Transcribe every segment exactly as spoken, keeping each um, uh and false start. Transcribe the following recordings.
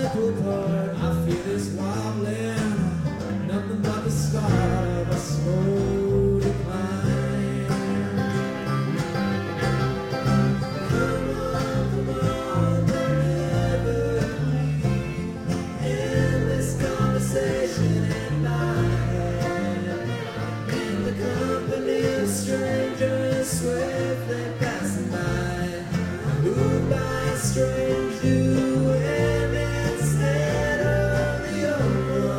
mental part. I feel this wobbling, nothing but the start of a slow decline. Come on, come on, don't ever leave. Endless conversation at night, in the company of strangers swiftly passing by, moved by a strange new wind instead of the old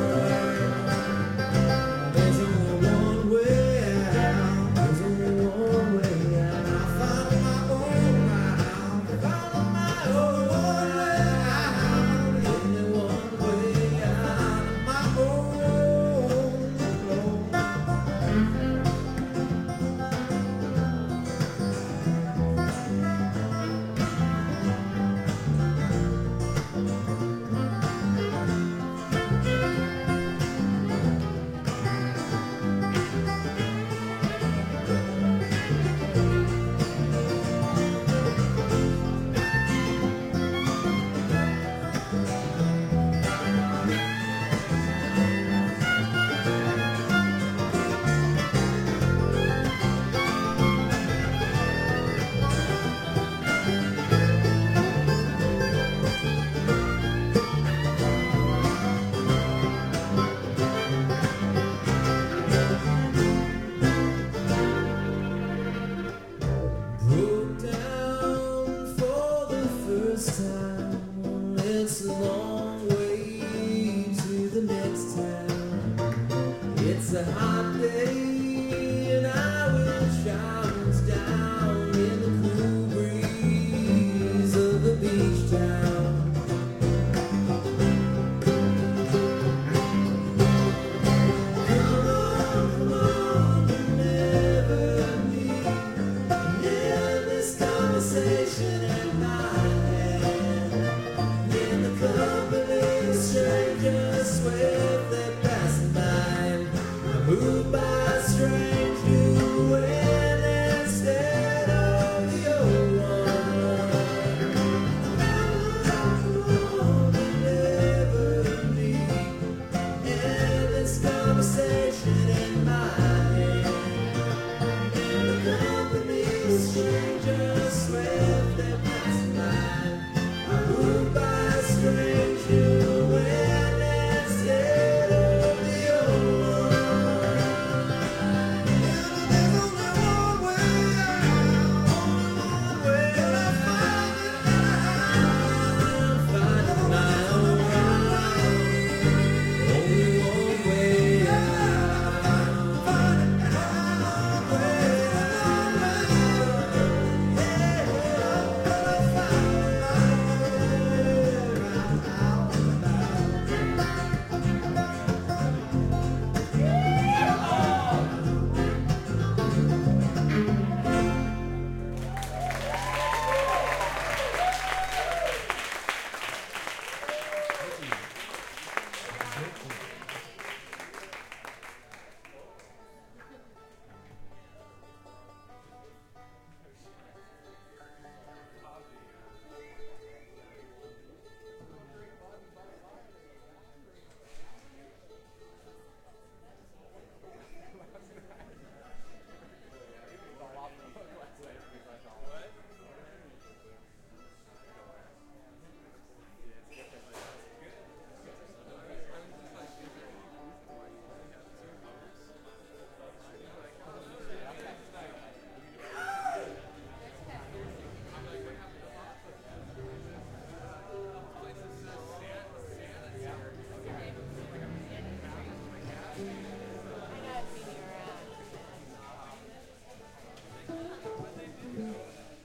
one. There's only one way out, there's only one way out. I found my own route, found my own way out. Only one way out of my own flow. Broke down for the first time. It's a long way to the next town. It's a hot